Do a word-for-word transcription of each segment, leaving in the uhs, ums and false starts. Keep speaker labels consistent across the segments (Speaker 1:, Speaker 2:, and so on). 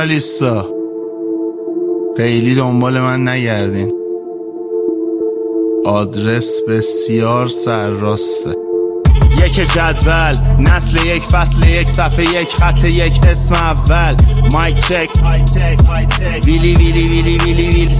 Speaker 1: اوریالیستا خیلی دنبال من نگردین، آدرس بسیار سرراسته. یک جدول، نسل یک، فصل یک، صفحه یک، خط یک، اسم اول. مایک چک، ویلی ویلی ویلی ویلی ویلی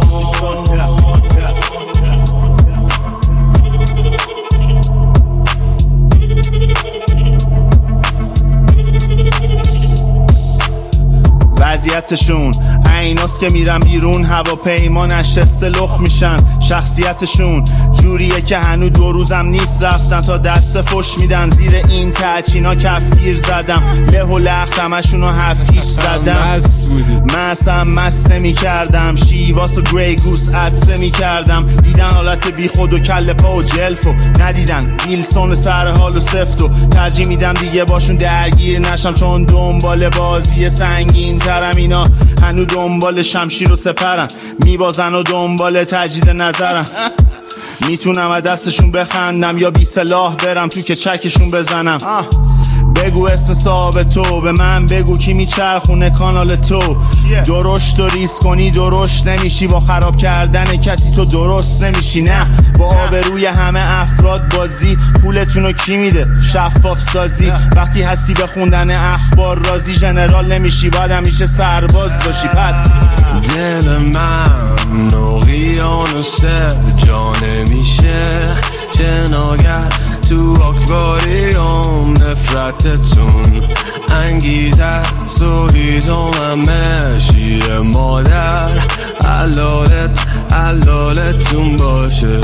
Speaker 1: وضعیتشون ایناست که میرن بیرون هواپیما نشسته لخ میشن. شخصیتشون جوریه که هنو دو روزم نیست رفتن تا دست فش میدن. زیر این تچینا کفگیر زدم، له و لخت همشونو هفیش زدم. مستم مست نمی کردم، شیواس و گری گوس عدسه می کردم. دیدن حالت بی خود و کل پا و جلفو، ندیدن ویلسون و سر حال و سفتو. ترجیح میدم دیگه باشون درگیر نشم، چون دنبال بازی سنگین ترم. اینا هنو دنبال شمشیر و سپرن، میبازن و دنبال تجدید نظرن. میتونم از دستشون بخندم یا بی سلاح برم تو که چکشون بزنم. بگو اسم صاحب تو، به من بگو کی میچرخونه کانال تو. درشت و ریس کنی درشت نمیشی، با خراب کردن کسی تو درست نمیشی. نه با آبروی همه افراد بازی، پولتونو کی میده شفاف سازی. وقتی هستی به خوندن اخبار راضی، ژنرال نمیشی باید همیشه سرباز باشی. پس
Speaker 2: دل من اقیانوس جا نمیشه جناگر تو آکواریوم. نفرتتون انگیزه و هیزومه شیر مادر. حلالت حلالتون باشه.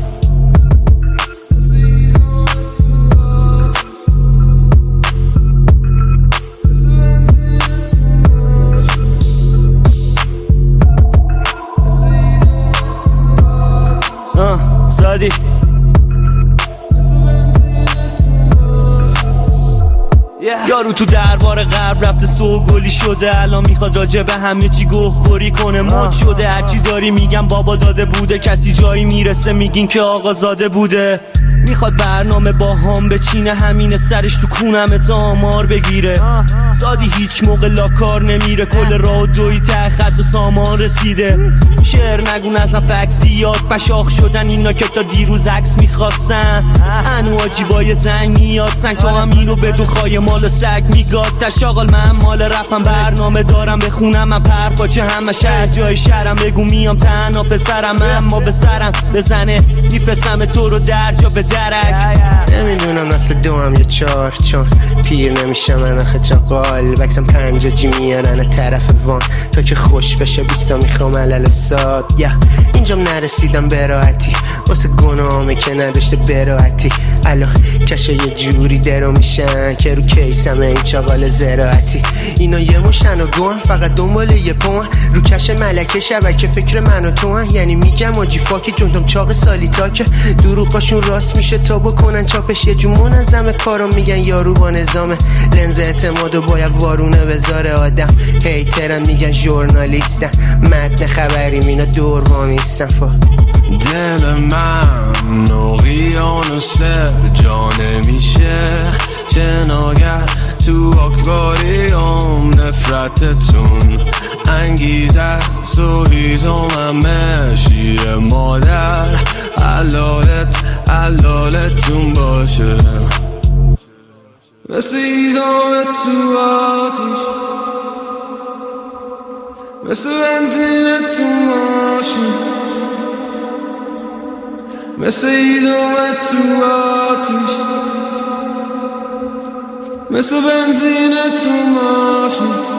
Speaker 3: زادی یارو تو دربار غرب رفته سوگلی شده، الان میخواد راجع به همه چی گوخوری کنه. مد شده هرچی داری میگم بابا داده بوده، کسی جایی میرسه میگین که آقا زاده بوده. میخواد برنامه با هم بچینه، همینه سرش تو کونم تا آمار بگیره. زادی هیچ موقع لاکار نمیره، کل راه دوی ته خط به سامان رسیده. شعر نگون از نفکسیات بشاخ شدن اینا که تا دیروز عکس میخواستن. هنو عجیبای زنگ میاد سنگ تا همینو بدون خواهی مال سگ میگاد. تشاغل من مال رپم برنامه دارم بخونم، من پر پاچه همه شهر جای شهرم. بگو میام تنها پسرم اما به سرم بزنه میفرستم تو رو در جا به درک.
Speaker 4: نمیدونم نسل دوم یا چار، چون پیر نمیشه من آخه چاقال. بکسم پنجا جی میارن طرف وان تا که خوش بشه بیستا میخوام علل ساد. یا اینجام نرسیدم براحتی واسه گناهامه که نداشته براحتی. الان کشا یه جوری درو میشن که رو کیسم این چاقال زراعتی. اینا یه مشن و گوهن فقط دنبال یه پوهن، رو کش ملکه شبکه فکر من و تو هن. یعنی میگم آجی فاکی جوندم چاق سالی تا که دروغاشون راست میشه تا بکنن چاپش. یه جو منظم کارو میگن یارو با نظامه، لنز اعتمادو باید وارونه بذاره آدم. هیترن میگن ژورنالیستن، متن خبریم اینا دور وامیستن. فا
Speaker 2: دل من اقیانوس جا نمیشه جناگر تو آکواریوم. نفرتتون انگیزه و هیزومه شیر مادر. حلالت حلالتون باشه. مثل هیزومه تو آتیش، مثل بنزین تو ماشین. مثل هیزومه تو آتیش، مثل بنزین تو ماشین.